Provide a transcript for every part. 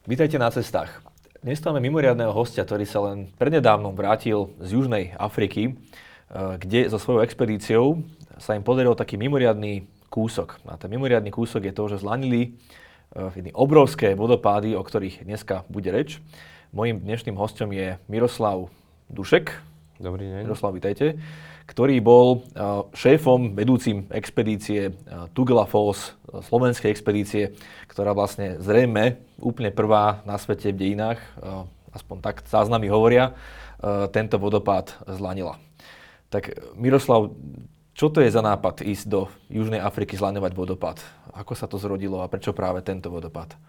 Vítajte na cestách. Dnes máme mimoriadneho hostia, ktorý sa len prednedávnom vrátil z Južnej Afriky, kde so svojou expedíciou sa im podaril taký mimoriadny kúsok. A ten mimoriadny kúsok je to, že zlanili obrovské vodopády, o ktorých dneska bude reč. Mojím dnešným hostom je Miroslav Dušek. Dobrý deň. Miroslav, vítajte. Ktorý bol šéfom, vedúcim expedície Tugela Falls, slovenskej expedície, ktorá vlastne zrejme úplne prvá na svete v dejinách, aspoň tak záznamy hovoria, tento vodopád zlanila. Tak Miroslav, čo to je za nápad ísť do Južnej Afriky zlaňovať vodopád? Ako sa to zrodilo a prečo práve tento vodopád?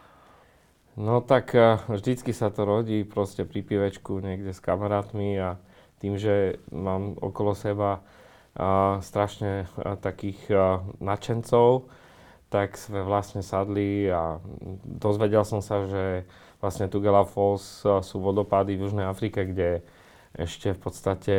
No tak vždycky sa to rodí proste pri pivečku niekde s kamarátmi a tým, že mám okolo seba strašne takých nadšencov, tak sme vlastne sadli a dozvedel som sa, že vlastne Tugela Falls sú vodopády v Južnej Afrike, kde ešte v podstate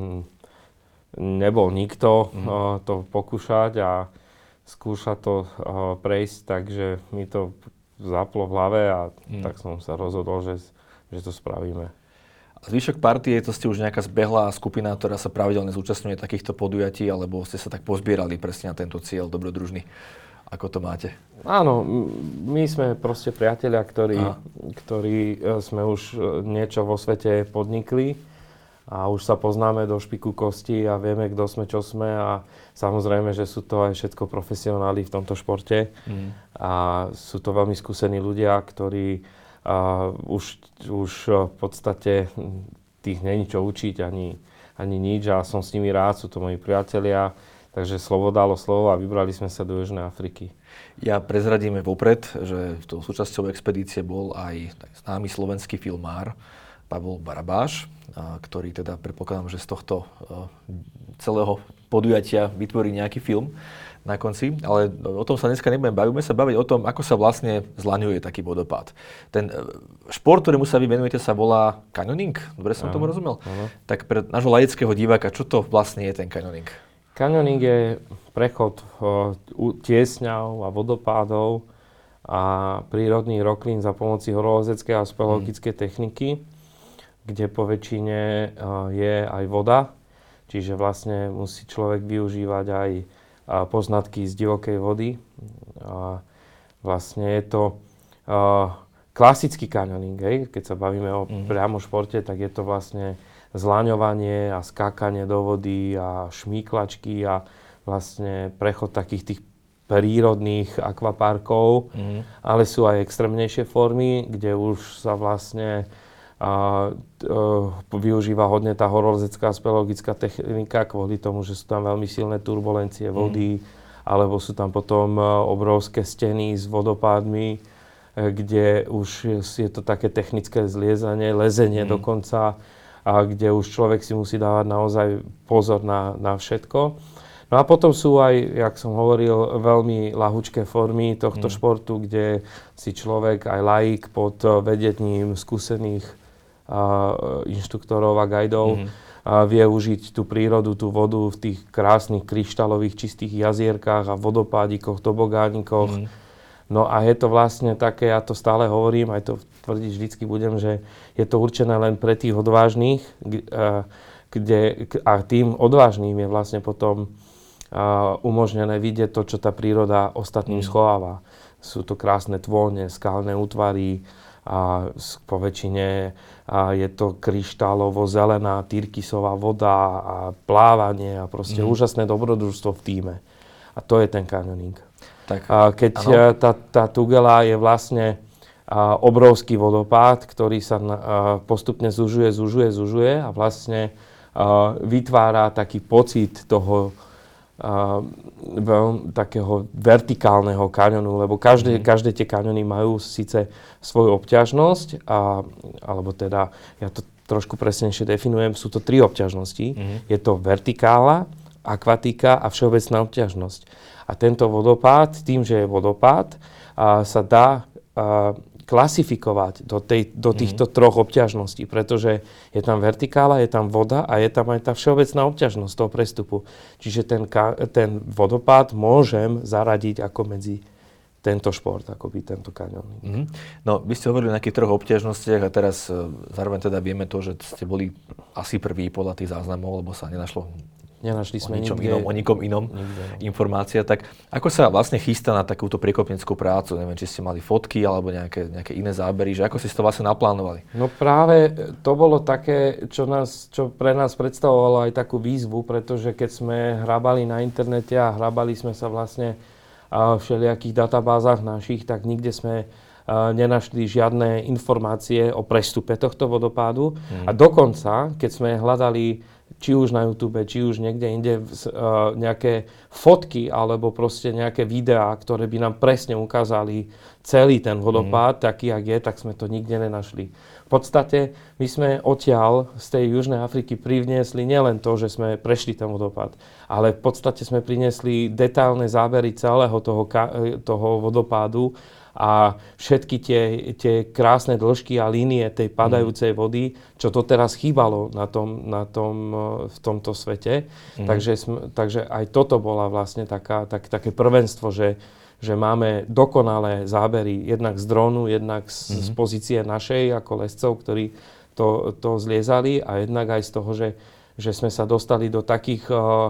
nebol nikto to pokúšať a skúšať to prejsť, takže mi to zaplo v hlave a tak som sa rozhodol, že to spravíme. A zvyšok partie, to ste už nejaká zbehlá skupina, ktorá sa pravidelne zúčastňuje takýchto podujatí, alebo ste sa tak pozbierali presne na tento cieľ dobrodružný? Ako to máte? Áno, my sme proste priatelia, ktorí sme už niečo vo svete podnikli a už sa poznáme do špiku kosti a vieme, kto sme, čo sme a samozrejme, že sú to aj všetko profesionáli v tomto športe a sú to veľmi skúsení ľudia, ktorí už v podstate tých není čo učiť ani nič a som s nimi rád, sú to moji priatelia, takže slovo dalo slovo a vybrali sme sa do Južnej Afriky. Ja prezradíme vopred, že tou súčasťou expedície bol aj známy slovenský filmár Pavol Barabáš, ktorý teda predpokladám, že z tohto celého podujatia vytvorí nejaký film na konci, ale o tom sa dneska nebudeme baviť. Budeme sa baviť o tom, ako sa vlastne zlaňuje taký vodopád. Ten šport, ktorému sa vy venujete, sa volá canyoning. Dobre som tomu rozumel? Tak pre nášho laického diváka, čo to vlastne je ten canyoning? Canyoning je prechod tiesňav a vodopádov a prírodných roklín za pomoci horolezeckej a speologickej techniky, kde po väčšine je aj voda, čiže vlastne musí človek využívať aj poznatky z divokej vody. A vlastne je to klasický canyoning, keď sa bavíme o priamo športe, tak je to vlastne zlaňovanie a skákanie do vody a šmíklačky a vlastne prechod takých tých prírodných akvaparkov, ale sú aj extrémnejšie formy, kde už sa vlastne využíva hodne tá horolezecká speologická technika kvôli tomu, že sú tam veľmi silné turbulencie vody, alebo sú tam potom obrovské steny s vodopádmi, kde už je to také technické zliezanie, lezenie dokonca, a kde už človek si musí dávať naozaj pozor na všetko. No a potom sú aj, jak som hovoril, veľmi ľahučké formy tohto športu, kde si človek aj laik pod vedením skúsených inštruktorov a guidov vie užiť tú prírodu, tú vodu v tých krásnych kryštálových čistých jazierkách a vodopádikoch, tobogánikoch. No a je to vlastne také, ja to stále hovorím, aj to tvrdiť vždycky budem, že je to určené len pre tých odvážnych, a tým odvážnym je vlastne potom umožnené vidieť to, čo tá príroda ostatným schováva. Sú to krásne tvone, skalné útvary, a po väčšine je to kryštálovo zelená tyrkysová voda a plávanie a proste úžasné dobrodružstvo v tíme. A to je ten canyoning. Keď tá Tugela je vlastne obrovský vodopád, ktorý sa postupne zužuje a vlastne vytvára taký pocit toho takého vertikálneho kaňonu, lebo každé tie kaňony majú síce svoju obťažnosť, alebo teda, ja to trošku presnejšie definujem, sú to 3 obťažnosti. Je to vertikála, akvatika a všeobecná obťažnosť. A tento vodopád, tým, že je vodopád, sa dá klasifikovať do týchto 3 obťažností, pretože je tam vertikála, je tam voda a je tam aj tá všeobecná obťažnosť toho prestupu. Čiže ten vodopád môžem zaradiť ako medzi tento šport, akoby tento kaňoning. Mm-hmm. No, vy ste hovorili o nejakých 3 obťažnostiach a teraz zároveň teda vieme to, že ste boli asi prví podľa tých záznamov, lebo sa Nenašli sme o nikom inom informácia. Tak ako sa vlastne chystá na takúto priekopnickú prácu? Neviem, či ste mali fotky alebo nejaké iné zábery, že ako ste to vlastne naplánovali? No práve to bolo také, čo pre nás predstavovalo aj takú výzvu, pretože keď sme hrabali na internete a hrabali sme sa vlastne v všelijakých databázach našich, tak nikde sme nenašli žiadne informácie o prestupe tohto vodopádu. A dokonca, keď sme hľadali či už na YouTube, či už niekde inde nejaké fotky alebo proste nejaké videá, ktoré by nám presne ukázali celý ten vodopád, taký, jak je, tak sme to nikde nenašli. V podstate my sme odtiaľ z tej Južnej Afriky priniesli nielen to, že sme prešli ten vodopád, ale v podstate sme priniesli detailné zábery celého toho vodopádu a všetky tie krásne dĺžky a línie tej padajúcej vody, čo to teraz chýbalo v tomto svete. Takže aj toto bola vlastne také prvenstvo, že máme dokonalé zábery jednak z drónu, jednak z pozície našej ako lescov, ktorí to zliezali, a jednak aj z toho, že sme sa dostali do takých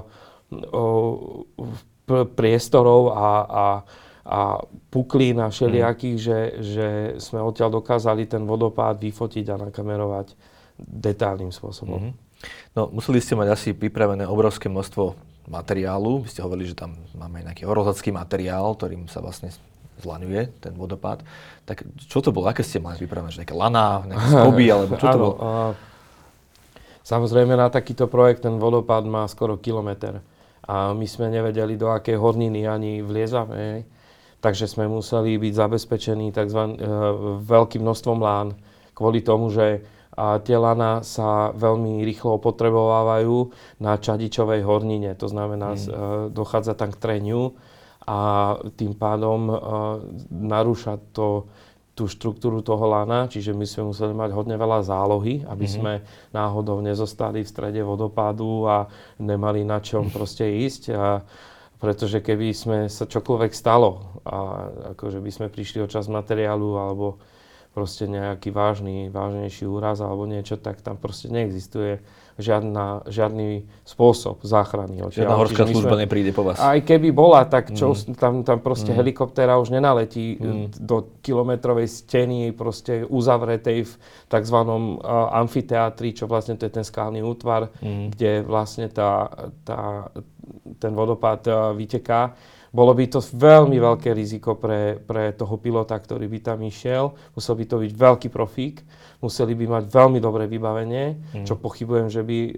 priestorov a puklín a všelijakých, že sme odtiaľ dokázali ten vodopád vyfotiť a nakamerovať detailným spôsobom. No, museli ste mať asi pripravené obrovské množstvo materiálu. Vy ste hovorili, že tam máme aj nejaký horozacký materiál, ktorým sa vlastne zlaňuje ten vodopád. Tak čo to bolo? Aké ste mali pripravené? Nejaké laná, nejaké skoby, alebo čo to bolo? Samozrejme, na takýto projekt ten vodopád má skoro kilometer. A my sme nevedeli, do akej horniny ani vliezame. Takže sme museli byť zabezpečení veľkým množstvom lán, kvôli tomu, že tie lana sa veľmi rýchlo opotrebovávajú na čadičovej hornine. To znamená, dochádza tam k treniu a tým pádom narúša tú štruktúru toho lana, čiže my sme museli mať hodne veľa zálohy, aby sme náhodou nezostali v strede vodopádu a nemali na čom proste ísť. Pretože keby sa čokoľvek stalo a akože by sme prišli o časť materiálu alebo proste nejaký vážnejší úraz alebo niečo, tak tam proste neexistuje žiadny spôsob záchrany. Žiadna horská služba nepríde po vás. Aj keby bola, tak tam proste helikoptéra už nenaletí do kilometrovej steny proste uzavretej v takzvanom amfiteátri, čo vlastne to je ten skalný útvar, kde vlastne ten vodopád vyteká. Bolo by to veľmi veľké riziko pre toho pilota, ktorý by tam išiel. Musel by to byť veľký profík. Museli by mať veľmi dobré vybavenie, čo pochybujem, že by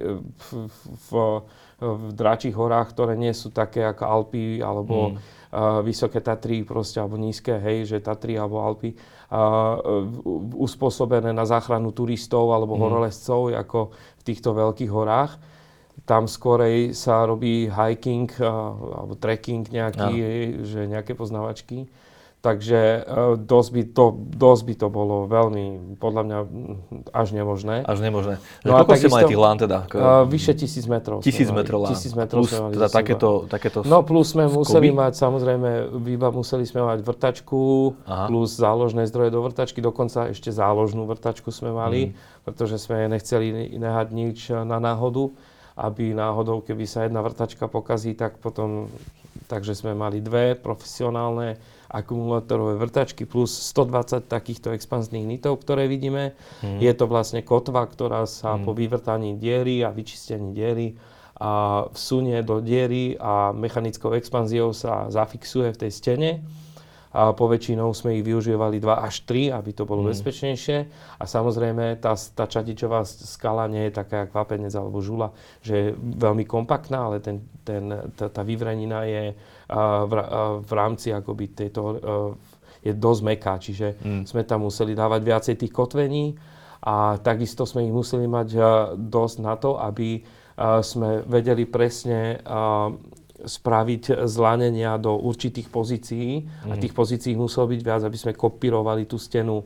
v Dráčich horách, ktoré nie sú také ako Alpy alebo Vysoké Tatry, proste, alebo nízke, že Tatry alebo Alpy, uspôsobené na záchranu turistov alebo horolezcov, ako v týchto veľkých horách. Tam skorej sa robí hiking alebo trekking nejaký, že nejaké poznávačky. Takže dosť by to bolo veľmi, podľa mňa, až nemožné. Až nemožné. No koľko ste mali tých lán teda? Vyše 1000 metrov. 1000 metrov lán. 1000 metrov plus teda takéto No plus sme museli mať, samozrejme, museli sme mať vrtačku, plus záložné zdroje do vrtačky, dokonca ešte záložnú vrtačku sme mali, pretože sme nechceli nehať nič na náhodu, aby náhodou, keby sa jedna vrtačka pokazí, tak potom, takže sme mali 2 profesionálne akumulátorové vrtačky plus 120 takýchto expanzných nitov, ktoré vidíme. Je to vlastne kotva, ktorá sa po vyvrtaní diery a vyčistení diery a vsunie do diery a mechanickou expanziou sa zafixuje v tej stene. A poväčšinou sme ich využívali 2 až 3, aby to bolo bezpečnejšie. A samozrejme, tá čadičová skala nie je taká, ako vápenec alebo žula, že je veľmi kompaktná, ale tá vyvrenina je v rámci akoby je dosť mäkká, čiže sme tam museli dávať viacej tých kotvení a takisto sme ich museli mať dosť na to, aby sme vedeli presne spraviť zlanenia do určitých pozícií a tých pozícií muselo byť viac, aby sme kopírovali tú stenu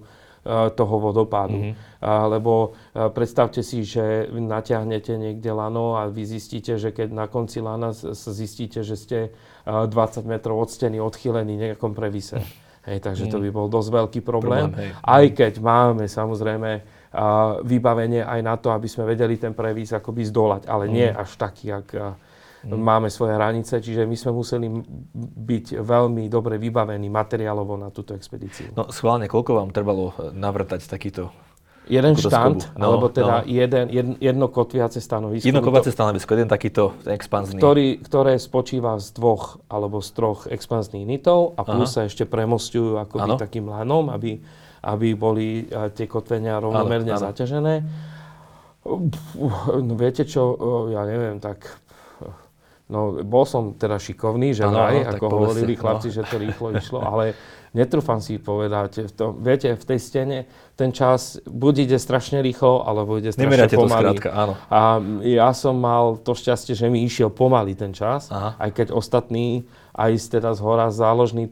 toho vodopádu. Lebo predstavte si, že natiahnete niekde lano a vy zistíte, že keď na konci lana zistíte, že ste 20 metrov od steny odchýlení nejakom previse. Hej, takže to by bol dosť veľký problém. Aj keď máme samozrejme vybavenie aj na to, aby sme vedeli ten previs akoby zdolať, ale nie až taký, jak máme svoje hranice, čiže my sme museli byť veľmi dobre vybavení materiálovo na túto expedíciu. No schválne, koľko vám trebalo navrtať takýto? Jeden štand, alebo teda jedno kotviace stanovisko. Jedno kotviace stanovisko, jeden takýto expanzný. Ktoré spočíva z 2 alebo z 3 expanzných nitov a plus sa ešte premostujú akoby takým lanom, aby boli tie kotvenia rovnomerne zaťažené. No viete čo, ja neviem, tak... No, bol som teda šikovný, že ako hovorili chlapci, že to rýchlo išlo, ale netrúfam si povedať, viete, v tej stene ten čas buď ide strašne rýchlo, alebo ide strašne pomaly. To skrátka, áno. A ja som mal to šťastie, že mi išiel pomaly ten čas, aj keď ostatní, aj teda z hora záložný,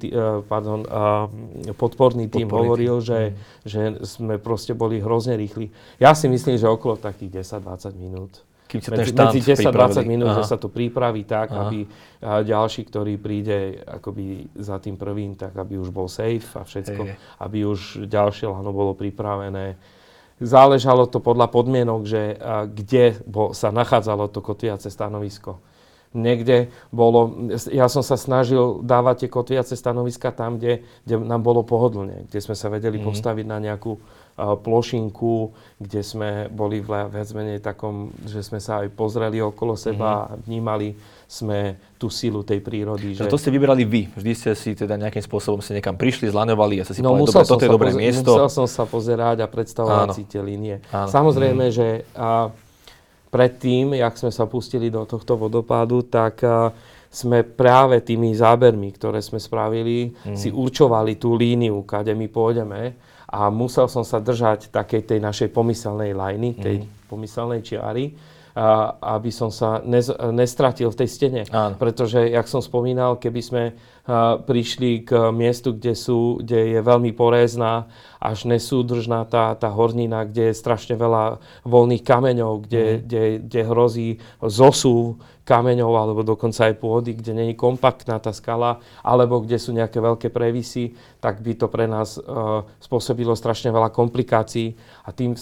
podporný tím hovoril, že sme proste boli hrozne rýchli. Ja si myslím, že okolo takých 10-20 minút. Medzi 10-20 minút, že sa to pripraví tak, aby ďalší, ktorý príde akoby za tým prvým, tak aby už bol safe a všetko, aby už ďalšie lano bolo pripravené. Záležalo to podľa podmienok, že kde sa nachádzalo to kotviace stanovisko. Niekde ja som sa snažil dávať tie kotviace stanoviska tam, kde nám bolo pohodlne, kde sme sa vedeli postaviť na nejakú plošinku, kde sme boli viac menej takom, že sme sa aj pozreli okolo seba a vnímali sme tú silu tej prírody. Že... To ste vyberali vy. Vždy ste si teda nejakým spôsobom si niekam prišli, zlaňovali a sa si povedali, dobre, toto je dobré miesto. Musel som sa pozerať a predstavovať si tie línie. Samozrejme, že predtým, jak sme sa pustili do tohto vodopádu, tak sme práve tými zábermi, ktoré sme spravili, si určovali tú líniu, kade my pôjdeme. A musel som sa držať takej tej našej pomyselnej lajny, tej pomyselnej čiary, aby som sa nestratil v tej stene. Pretože, jak som spomínal, keby sme prišli k miestu, kde je veľmi porézná, až nesúdržná tá hornina, kde je strašne veľa voľných kameňov, kde hrozí zosúv kameňov, alebo dokonca aj pôdy, kde nie je kompaktná tá skala, alebo kde sú nejaké veľké previsy, tak by to pre nás spôsobilo strašne veľa komplikácií. A tým,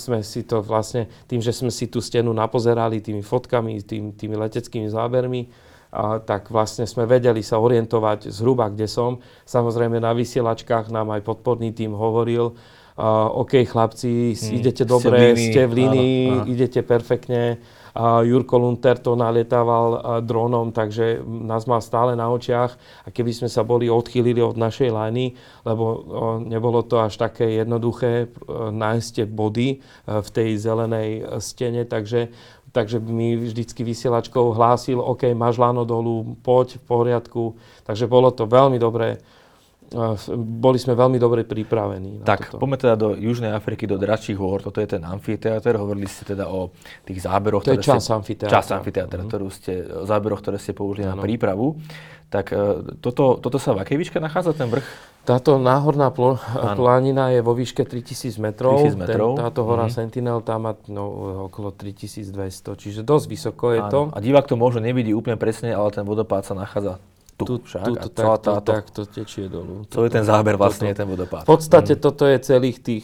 že sme si tú stenu napozerali tými fotkami, tými leteckými zábermi, tak vlastne sme vedeli sa orientovať zhruba, kde som. Samozrejme na vysielačkách nám aj podporný tím hovoril, OK, chlapci, idete dobre, ste v línii, idete perfektne. Jurko Lunter to nalietával dronom, takže nás mal stále na očiach. A keby sme sa boli odchýlili od našej lajny, lebo nebolo to až také jednoduché nájsť tie body v tej zelenej stene, takže mi vždycky vysielačkou hlásil, OK, máš lano dolu, poď, v poriadku. Takže bolo to veľmi dobré. Boli sme veľmi dobre pripravení. Tak, poďme teda do Južnej Afriky, do Dračích hôr. Toto je ten amfiteáter. Hovorili ste teda o tých záberoch, to je časť amfiteátra, záberoch, ktoré ste použili na prípravu. Tak toto sa v akej výške nachádza, ten vrch? Táto náhorná planina je vo výške 3000 metrov. Táto hora Sentinel tam má okolo 3200, čiže dosť vysoko je to. A divák to možno nevidí úplne presne, ale ten vodopád sa nachádza tu takto tečie dolu. Celý ten záber vlastne je ten vodopád. V podstate toto je celých tých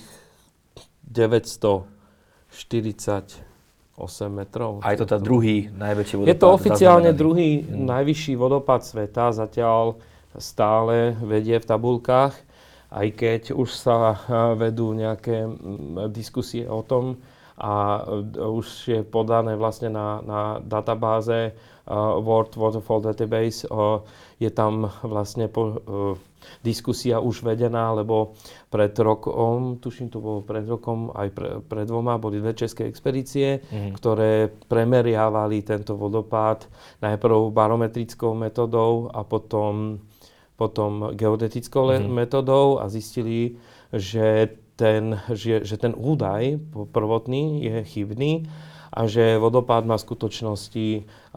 948 metrov. A je to tá druhý najväčší vodopád? Je to oficiálne druhý najvyšší vodopád sveta. Zatiaľ stále vedie v tabuľkách, aj keď už sa vedú nejaké diskusie o tom a už je podané vlastne na databáze World Waterfall Database. Je tam vlastne diskusia už vedená, lebo pred rokom, tuším to bolo pred rokom, aj pred 2 boli 2 české expedície, ktoré premeriavali tento vodopád najprv barometrickou metodou a potom geodetickou metodou a zistili, že ten údaj prvotný je chybný a že vodopád má v skutočnosti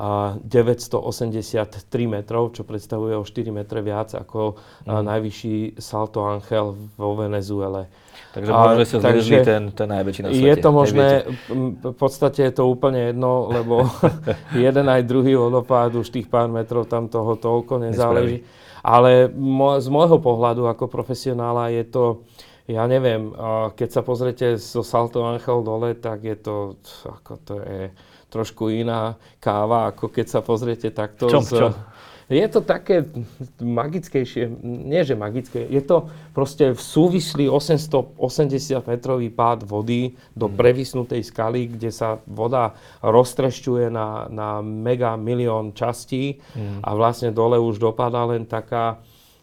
983 metrov, čo predstavuje o 4 metre viac ako najvyšší Salto Ángel vo Venezuele. Takže možno sa zliezli ten najväčší na svete. Je to možné, v podstate je to úplne jedno, lebo jeden aj druhý vodopád už tých pár metrov tam toho toľko nezáleží. Ale z môjho pohľadu ako profesionála je to, ja neviem, keď sa pozriete zo Salto Ángel dole, tak je to, to je trošku iná káva, ako keď sa pozriete takto. Čom? Je to také magickejšie, nie že magické, je to proste súvislý 880 metrový pád vody do previsnutej skaly, kde sa voda roztrešťuje na mega milión častí a vlastne dole už dopadá len taká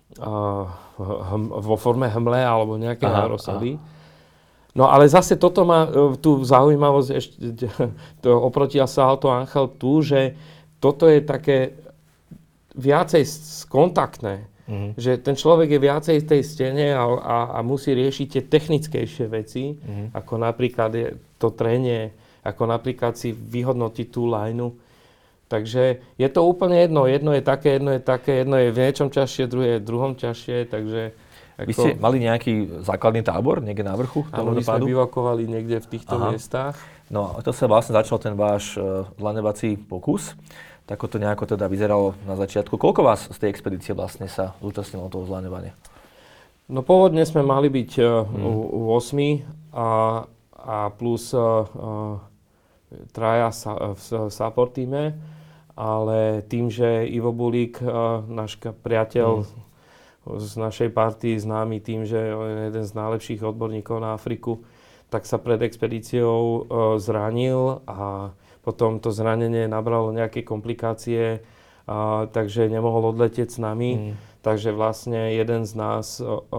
vo forme hmle alebo nejaké nárosady. No ale zase toto má tú zaujímavosť ešte oproti Salto Ángel tu, že toto je také viacej kontaktné. Že ten človek je viacej v tej stene a musí riešiť tie technickejšie veci, ako napríklad je to trenie, ako napríklad si vyhodnotiť tú lajnu. Takže je to úplne jedno. Jedno je také, jedno je v niečom ťažšie, druhé je v druhom ťažšie, takže... Vy ste mali nejaký základný tábor niekde na vrchu toho vodopádu? Áno, my sme bivakovali niekde v týchto miestach. No a to sa vlastne začal ten váš zlaňovací pokus. Tak to nejako teda vyzeralo na začiatku. Koľko vás z tej expedície vlastne sa zúčastnilo toho zlaňovania? No pôvodne sme mali byť 8 a plus traja v support týme, ale tým, že Ivo Bulík, náš priateľ z našej partii, známy tým, že je jeden z najlepších odborníkov na Afriku, tak sa pred expedíciou zranil a potom to zranenie nabralo nejaké komplikácie, takže nemohol odletieť s nami. Takže vlastne jeden z nás,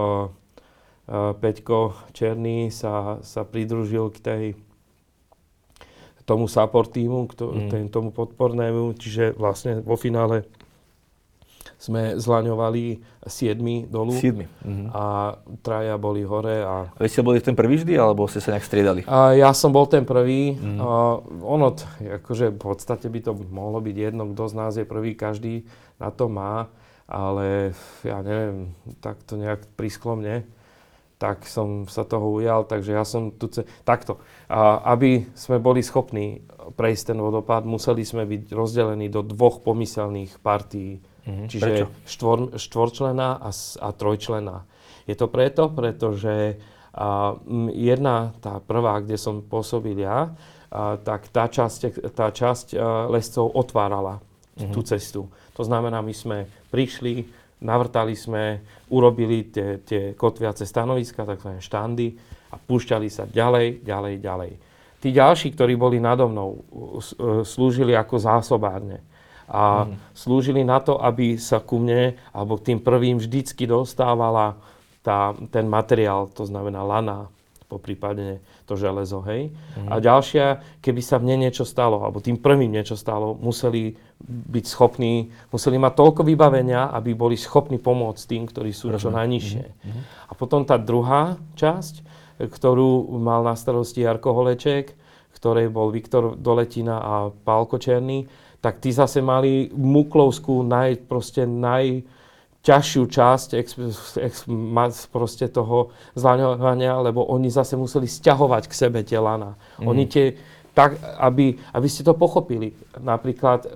Peťko Černý, sa pridružil k tomu support týmu, tomu podpornému. Čiže vlastne vo finále sme zlaňovali 7 dolu a traja boli hore. A vy ste boli ten prvý vždy, alebo ste sa nejak striedali? Ja som bol ten prvý. Akože v podstate by to mohlo byť jedno, kto z nás je prvý, každý na to má, ale ja neviem, tak to nejak prisklo mne. Tak som sa toho ujal, takže ja som tu... Takto. Aby sme boli schopní prejsť ten vodopád, museli sme byť rozdelení do 2 pomyselných partií. Čiže štvorčlenná a trojčlenná. Je to pretože jedna, tá prvá, kde som pôsobil ja, tak tá časť lescov otvárala tú cestu. To znamená, my sme prišli, navrtali sme, urobili tie kotviace stanoviska, takzvané štandy a púšťali sa ďalej. Tí ďalší, ktorí boli nado mnou, slúžili ako zásobárne. A slúžili na to, aby sa ku mne, alebo k tým prvým vždycky dostávala ten materiál, to znamená lana, poprípadne to železo, hej. A ďalšia, keby sa mne niečo stalo, alebo tým prvým niečo stalo, museli mať toľko vybavenia, aby boli schopní pomôcť tým, ktorí sú čo najnižšie. A potom tá druhá časť, ktorú mal na starosti Jarko Holeček, ktorej bol Viktor Doletina a Pálko Černý, tak tí zase mali Muklovskú najťažšiu časť proste toho zlaňovania, lebo oni zase museli sťahovať k sebe tie lana. Oni tak, aby ste to pochopili. Napríklad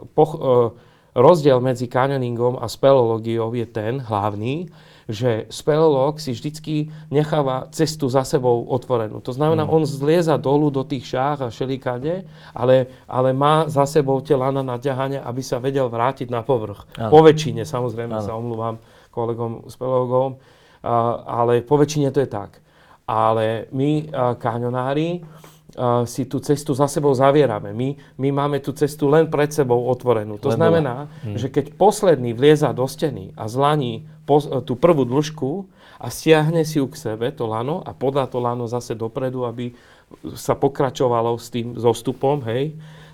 rozdiel medzi kanioningom a speleológiou je ten hlavný, že speleológ si vždycky necháva cestu za sebou otvorenú. To znamená, on zlieza dolu do tých šách a šelikade, ale má za sebou tie lana na ťahanie, aby sa vedel vrátiť na povrch. Po väčšine, samozrejme, sa omlúvam kolegom speleológom, ale po väčšine to je tak. Ale my, kanionári, si tú cestu za sebou zavierame. My máme tú cestu len pred sebou otvorenú. To znamená, že keď posledný vlieza do steny a zlaní tú prvú dĺžku a stiahne si ju k sebe, to lano, a podá to lano zase dopredu, aby sa pokračovalo s tým zostupom, hej,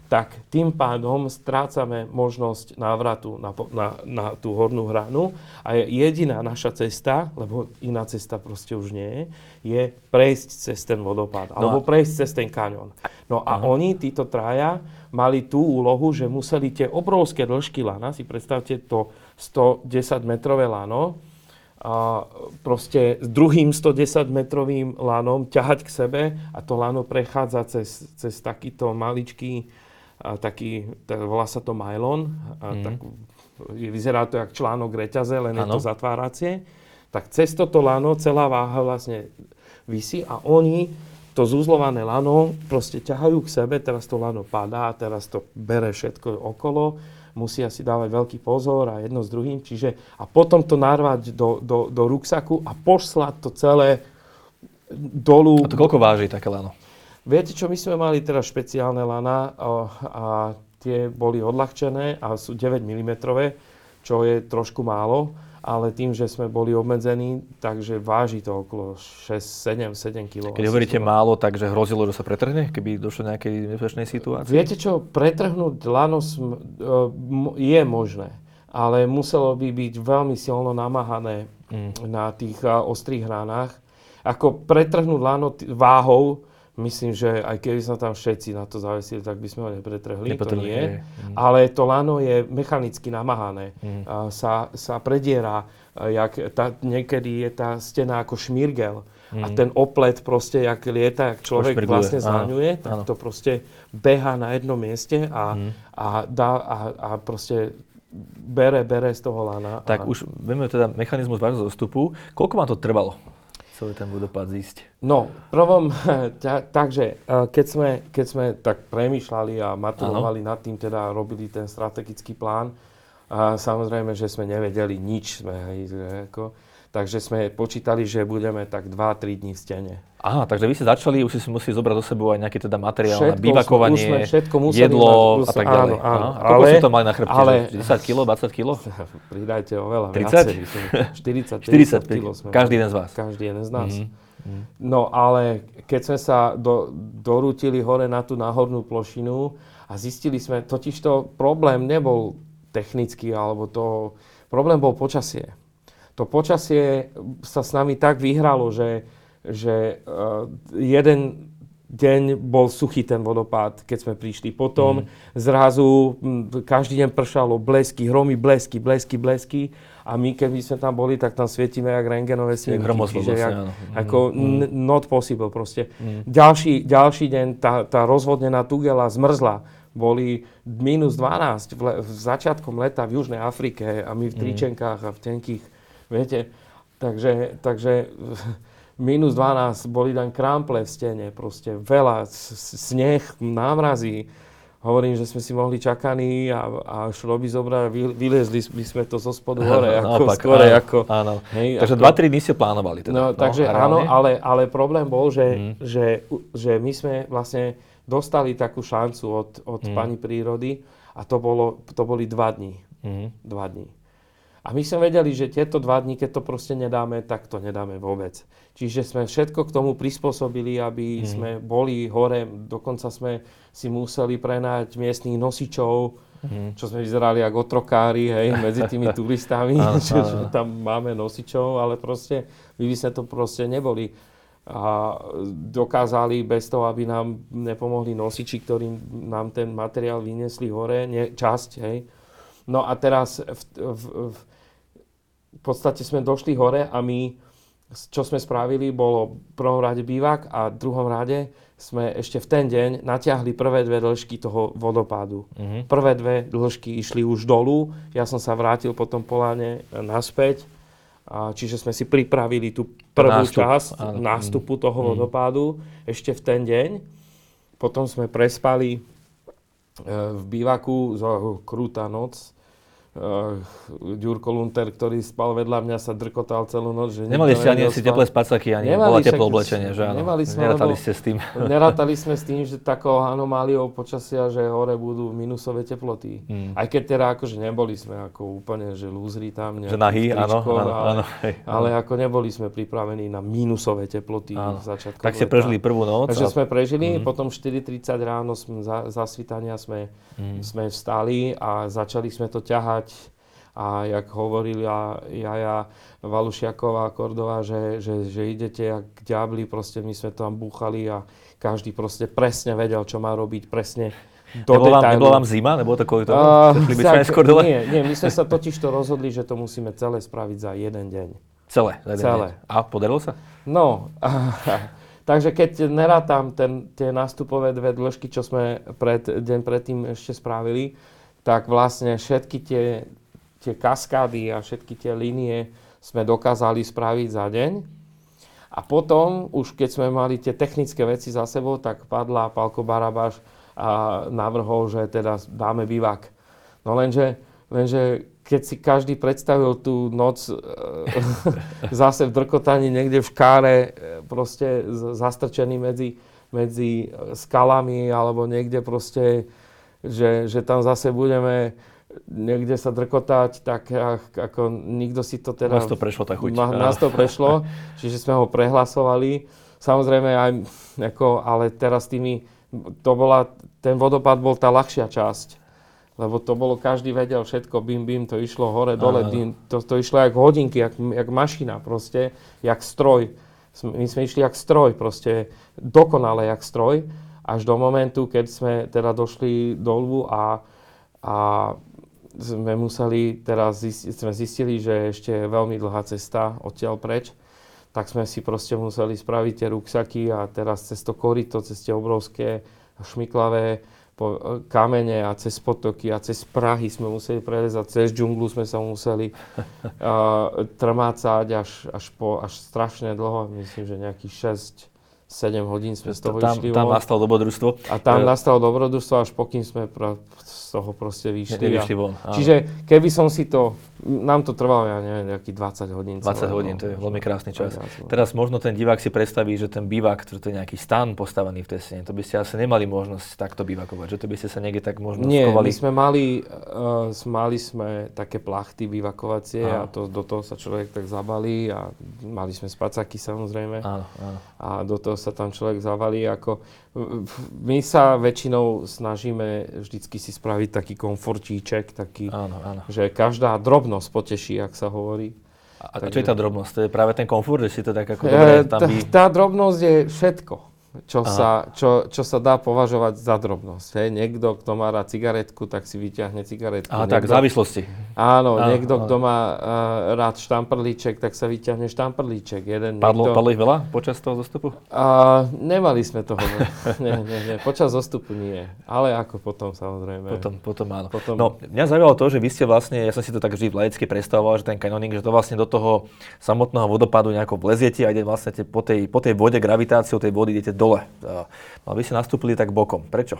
tak tým pádom strácame možnosť návratu na tú hornú hranu a jediná naša cesta, lebo iná cesta proste už nie je prejsť cez ten vodopád, alebo prejsť cez ten kaňon. No a oni, títo traja, mali tú úlohu, že museli tie obrovské dĺžky lana, si predstavte to 110-metrové lano, a proste s druhým 110-metrovým lanom ťahať k sebe a to lano prechádza cez takýto maličký, volá sa to mylon, vyzerá to jak článok reťaze, len je to zatváracie. Tak cez toto lano celá váha vlastne visí a oni to zúzlované lano proste ťahajú k sebe, teraz to lano padá, teraz to bere všetko okolo, musia si dávať veľký pozor a jedno s druhým, a potom to narvať do ruksaku a poslať to celé dolu. A to koľko váži také lano? Viete čo, my sme mali teraz špeciálne lana a tie boli odľahčené a sú 9 mm, čo je trošku málo, ale tým, že sme boli obmedzení, takže váži to okolo 7 kg. Keď hovoríte málo, takže hrozilo, že sa pretrhne, keby došlo nejakej nebezpečnej situácii? Viete čo, pretrhnúť lano je možné, ale muselo by byť veľmi silno namáhané na tých ostrých hranách. Ako pretrhnúť lano váhou, myslím, že aj keby sme tam všetci na to zavesili, tak by sme ho nepretrhli, to nie. Ale to lano je mechanicky namáhané. Sa prediera, niekedy je tá stena ako šmirgel. A ten oplet proste, jak lieta, jak človek vlastne zraňuje, tak to proste beha na jednom mieste a proste bere z toho lana. Tak už vieme teda mechanizmus vášho zostupu. Koľko vám to trvalo? Celý ten vodopád zísť? No, takže keď sme tak premýšľali a maturovali nad tým, teda robili ten strategický plán, a samozrejme, že sme nevedeli nič, takže sme počítali, že budeme tak 2-3 dní v stene. Aha, takže vy ste začali, už si museli zobrať do sebou aj nejaký teda materiál na bývakovanie, jedlo a tak ďalej. Áno. A koľko ste to mali na chrbte? 10 kg, 20 kg? Pridajte oveľa 30? viacej. 45 kg sme. Každý jeden z vás? Každý jeden z nás. No ale keď sme sa dorútili hore na tú náhornú plošinu a zistili sme, totižto problém nebol technický, problém bol počasie. To počasie sa s nami tak vyhralo, že jeden deň bol suchý ten vodopád, keď sme prišli. Potom zrazu každý deň pršalo blesky, hromy, blesky. A my, keby sme tam boli, tak tam svietime jak rentgenové snímky. Ako not possible proste. Ďalší deň tá rozvodnená tugela zmrzla. Boli -12 začiatkom leta v Južnej Afrike a my v tričenkách a v tenkých, viete. Takže -12, boli tam krample v stene, proste veľa, sneh, námrazy. Hovorím, že sme si mohli čakaní a šlo by zobrať a vyliezli by sme to zo spodu hore. Áno. Takže 2-3 dní ste plánovali. Teda. Takže áno, ale problém bol, že my sme vlastne dostali takú šancu od pani prírody a to boli 2 dní. 2 dní. A my sme vedeli, že tieto 2 dní, keď to proste nedáme, tak to nedáme vôbec. Čiže sme všetko k tomu prispôsobili, aby sme boli hore. Dokonca sme si museli prenájať miestnych nosičov, čo sme vyzerali ako otrokári, medzi tými turistami. Tam máme nosičov, ale proste my by sme to proste neboli. A dokázali bez toho, aby nám nepomohli nosiči, ktorí nám ten materiál vyniesli hore, časť, No a teraz v podstate sme došli hore a my, čo sme spravili, bolo v prvom rade bývak a v druhom rade sme ešte v ten deň natiahli prvé 2 dĺžky toho vodopádu. Prvé 2 dĺžky išli už dolu, ja som sa vrátil potom po lane naspäť, čiže sme si pripravili tú prvú časť nástupu toho vodopádu ešte v ten deň. Potom sme prespali v bývaku, krúta noc. Ďurko Lunter, ktorý spal vedľa mňa, sa drkotal celú noc. Že nemali ste ani asi teplé spacáky, ani bola teplé oblečenie, že áno? Nerátali ste s tým. Nerátali sme s tým, že takou anomáliou počasia, že hore budú minusové teploty. Aj keď teda akože neboli sme ako úplne, že lúzri tam. Že nahý, áno. Ale ako neboli sme pripravení na minusové teploty v začiatku. Tak ste prežili prvú noc. Takže sme prežili, potom 4:30 ráno za svitania sme vstali a začali sme to ťahať. A jak hovorila Jaja Valušiaková Kordová, že idete jak diabli, proste my sme tam búchali a každý proste presne vedel, čo má robiť, presne do detailu. Nebola vám zima? Nebolo to kvôli tomu? Nie, my sme sa totižto rozhodli, že to musíme celé spraviť za jeden deň. Celé? Deň. A podarilo sa? No, takže keď nerátam tie nástupové dve dĺžky, čo sme deň predtým ešte spravili, tak vlastne všetky tie kaskády a všetky tie línie sme dokázali spraviť za deň. A potom, už keď sme mali tie technické veci za sebou, tak padla Pálko Barabáš a navrhol, že teda dáme bivak. No lenže keď si každý predstavil tú noc zase v drkotaní niekde v škáre, proste zastrčený medzi skalami alebo niekde proste, že tam zase budeme niekde sa drkotať, tak ako nikto si to teda... Nás to prešlo tá chuť. Nás to prešlo, čiže sme ho prehlasovali. Samozrejme aj, ale teraz ten vodopád bol tá ľahšia časť. Lebo to bolo, každý vedel všetko, bim, to išlo hore, dole, to išlo jak hodinky, jak mašina proste, jak stroj. My sme išli jak stroj, proste dokonale jak stroj, až do momentu, keď sme teda došli dolu a sme museli, sme zistili, že ešte je veľmi dlhá cesta odtiaľ preč, tak sme si proste museli spraviť tie ruksaky a teraz cez to koryto, cez tie obrovské šmiklavé kamene a cez potoky a cez prahy sme museli prelezať, cez džunglu sme sa museli trmácať až strašne dlho, myslím, že nejakých 6-7 hodín sme z toho išli. Tam nastalo dobrodružstvo. A tam nastalo dobrodružstvo, až pokým sme z toho proste vyšli. Von. Čiže keby som si to, nám to trvalo, ja neviem, nejakých 20 hodín. 20 hodín, to je veľmi krásny čas. Teraz možno ten divák si predstaví, že ten bivak, to je nejaký stan postavený v Tesine, to by ste asi nemali možnosť takto bivakovať, že to by ste sa niekde tak možno skovali. Nie, my mali sme také plachty bivakovacie a do toho sa človek tak zabalí a mali sme spacáky samozrejme. Áno. A do toho sa tam človek zabalí. My sa väčšinou snažíme vždycky si spraviť taký komfortíček, že každá drobnosť poteší, ak sa hovorí. A čo je tá drobnosť? To je práve ten komfort, že si to tak ako dobre tam by... Tá drobnosť je všetko, čo sa dá považovať za drobnosť. Niekto, kto má rád cigaretku, tak si vyťahne cigaretku. Tak, závislosti. Áno, niekto, kto má rád štamprlíček, tak sa vyťahne štamprlíček. Padlo ich veľa počas toho zostupu? Nemali sme toho. Nie. Počas zostupu nie. Ale ako potom, samozrejme. Potom áno. No, mňa zaujalo to, že vy ste vlastne, ja som si to tak vždy laicky predstavoval, že ten canyoning, že to vlastne do toho samotného vodopádu nejako vleziete a ide vlastne po tej vode, gravitáciou tej vody idete dole. Ale vy ste nastúpili tak bokom. Prečo?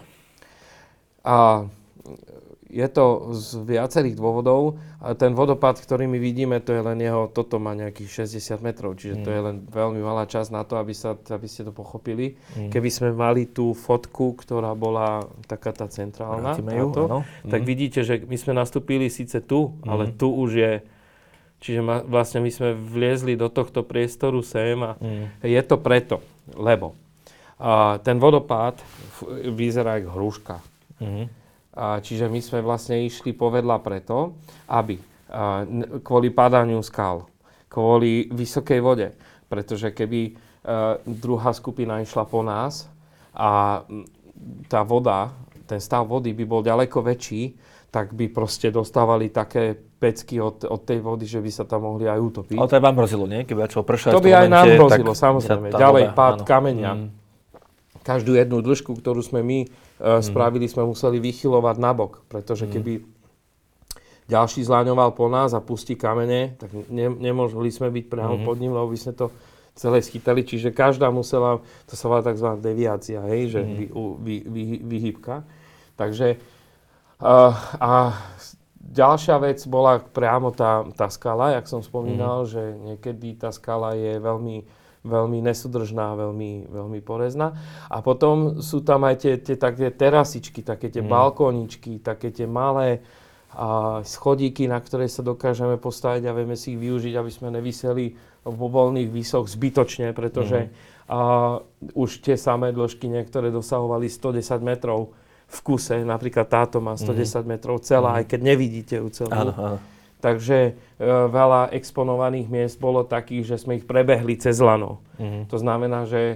Je to z viacerých dôvodov. Ten vodopád, ktorý my vidíme, to je len toto má nejakých 60 metrov, čiže to je len veľmi malá časť na to, aby ste to pochopili. Keby sme mali tú fotku, ktorá bola taká tá centrálna, tak vidíte, že my sme nastúpili síce tu, ale tu už je. Čiže vlastne my sme vliezli do tohto priestoru sem a je to preto, lebo ten vodopád vyzerá ako hruška. Čiže my sme vlastne išli povedľa preto, aby kvôli padaniu skal, kvôli vysokej vode, pretože keby druhá skupina išla po nás a tá voda, ten stav vody by bol ďaleko väčší, tak by proste dostávali také pecky od tej vody, že by sa tam mohli aj utopiť. Ale to aj vám hrozilo, nie? Keby začalo pršať to by aj nám hrozilo, samozrejme. Ďalej pád kameňa. Každú jednu dĺžku, ktorú sme my spravili, sme museli vychylovať nabok, pretože keby ďalší zláňoval po nás a pustí kamene, tak nemohli sme byť priamo pod ním, lebo by sme to celé schytali. Čiže každá musela, to sa volá tzv. Deviácia, hej, že vyhýbka. Takže Ďalšia vec bola priamo tá skala, jak som spomínal, že niekedy tá skala je veľmi, veľmi nesúdržná, veľmi, veľmi porezná. A potom sú tam aj tie také terasičky, také tie balkóničky, také tie malé schodíky, na ktoré sa dokážeme postaviť a vieme si ich využiť, aby sme neviseli vo voľných výsoch zbytočne, pretože už tie samé dĺžky niektoré dosahovali 110 metrov v kuse, napríklad táto má 110 metrov celá, aj keď nevidíte ju celú. Áno. Takže veľa exponovaných miest bolo takých, že sme ich prebehli cez lano. To znamená, že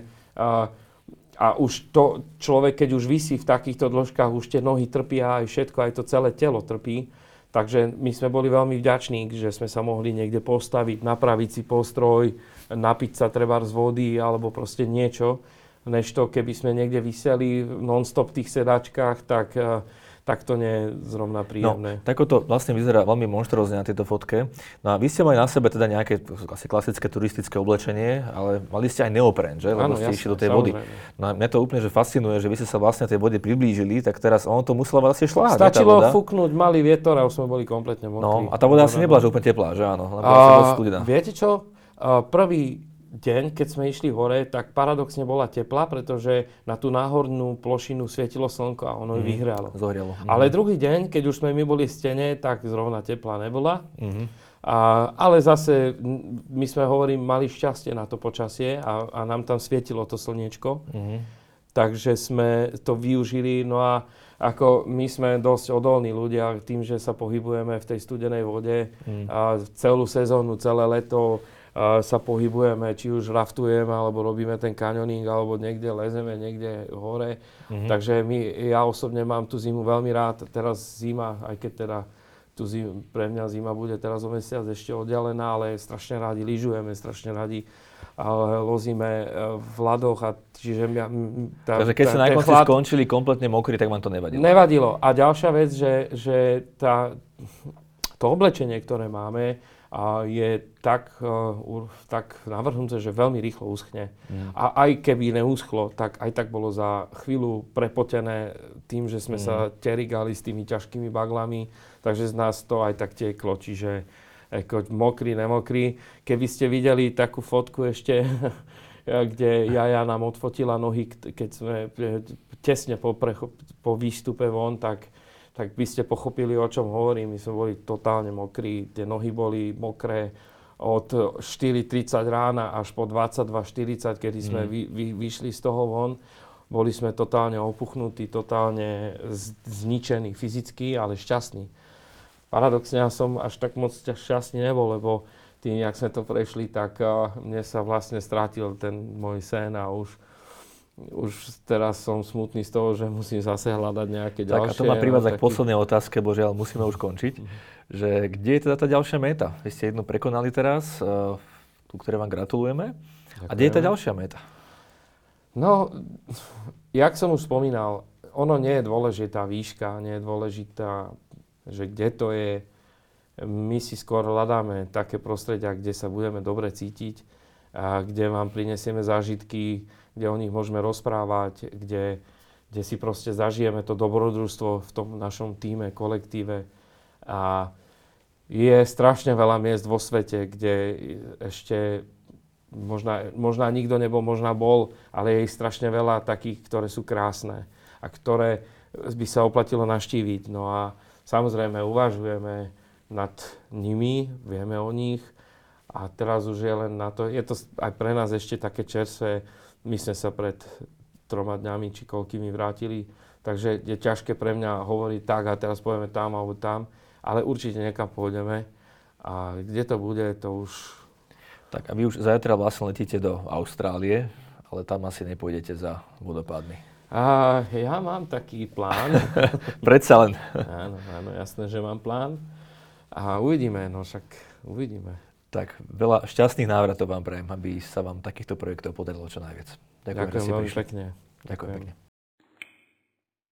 a už to človek, keď už visí v takýchto dĺžkach, už tie nohy trpia, aj všetko, aj to celé telo trpí. Takže my sme boli veľmi vďační, že sme sa mohli niekde postaviť, napraviť si postroj, napiť sa trebárs z vody alebo proste niečo. Než to, keby sme niekde viseli non-stop v tých sedačkách, tak to nie je zrovna príjemné. No, tak to vlastne vyzerá veľmi monštrózne na tejto fotke. No a vy ste mali na sebe teda nejaké asi klasické turistické oblečenie, ale mali ste aj neopren, že? Lebo ste išli do tej vody. No a mňa to úplne že fascinuje, že vy ste sa vlastne tej vode priblížili, tak teraz ono to muselo vlastne šľahať. Stačilo fúknuť malý vietor a už sme boli kompletne mokrí. No a tá voda asi nebola že úplne teplá, že áno? Viete čo? Prvý deň, keď sme išli hore, tak paradoxne bola teplá, pretože na tú náhornú plošinu svietilo slnko a ono ju vyhrialo. Zohrialo. Ale druhý deň, keď už sme my boli v stene, tak zrovna teplá nebola. Ale zase my sme, mali šťastie na to počasie a nám tam svietilo to slniečko. Takže sme to využili. No a ako my sme dosť odolní ľudia tým, že sa pohybujeme v tej studenej vode a celú sezónu, celé leto sa pohybujeme, či už raftujeme, alebo robíme ten kanioning, alebo niekde lezeme, niekde hore. Takže ja osobne mám tú zimu veľmi rád. Teraz zima, aj keď teda pre mňa zima bude teraz o mesiac ešte oddialená, ale strašne rádi lyžujeme, strašne rádi lozíme v ľadoch. Čiže takže keď sa na konci skončili kompletne mokrí, tak vám to nevadilo? Nevadilo. A ďalšia vec, že to oblečenie, ktoré máme, je tak navrhnuté, že veľmi rýchlo uschne. A aj keby neuschlo, tak aj tak bolo za chvíľu prepotené tým, že sme sa terigali s tými ťažkými baglami, takže z nás to aj tak tieklo, čiže ako mokrý, nemokrý. Keby ste videli takú fotku ešte, kde Jaja nám odfotila nohy, keď sme tesne po výstupe von, tak by ste pochopili, o čom hovorím. My sme boli totálne mokrí, tie nohy boli mokré od 4:30 rána až po 22:40, kedy sme vyšli z toho von. Boli sme totálne opuchnutí, totálne zničení fyzicky, ale šťastní. Paradoxne ja som až tak moc šťastný nebol, lebo tým, jak sme to prešli, tak mne sa vlastne strátil ten môj sen a už teraz som smutný z toho, že musím zase hľadať nejaké ďalšie. Tak a to ma privádza k poslednej otázke, božiaľ, musíme už končiť. Že kde je teda tá ďalšia meta? Vy ste jednu prekonali teraz, tú, ktoré vám gratulujeme. Ďakujem. A kde je tá ďalšia meta? No, jak som už spomínal, ono nie je dôležitá výška, nie je dôležitá, že kde to je. My si skôr hľadáme také prostredia, kde sa budeme dobre cítiť, a kde vám prinesieme zážitky, kde o nich môžeme rozprávať, kde si proste zažijeme to dobrodružstvo v tom našom tíme, kolektíve. A je strašne veľa miest vo svete, kde ešte možná nikto nebol, možná bol, ale je ich strašne veľa takých, ktoré sú krásne a ktoré by sa oplatilo navštíviť. No a samozrejme uvažujeme nad nimi, vieme o nich a teraz už je len na to, je to aj pre nás ešte také čerstvé. My sme sa pred 3 dňami či koľkými vrátili, takže je ťažké pre mňa hovoriť tak a teraz pôjdeme tam alebo tam, ale určite niekam pôjdeme a kde to bude, to už... Tak a vy už zajtra vlastne letíte do Austrálie, ale tam asi nepôjdete za vodopádmi. Ja mám taký plán. Predsa len. Áno, jasné, že mám plán a uvidíme, no však uvidíme. Tak veľa šťastných návratov vám prajem, aby sa vám takýchto projektov podarilo čo najviac. Ďakujem veľmi pekne. Ďakujem pekne.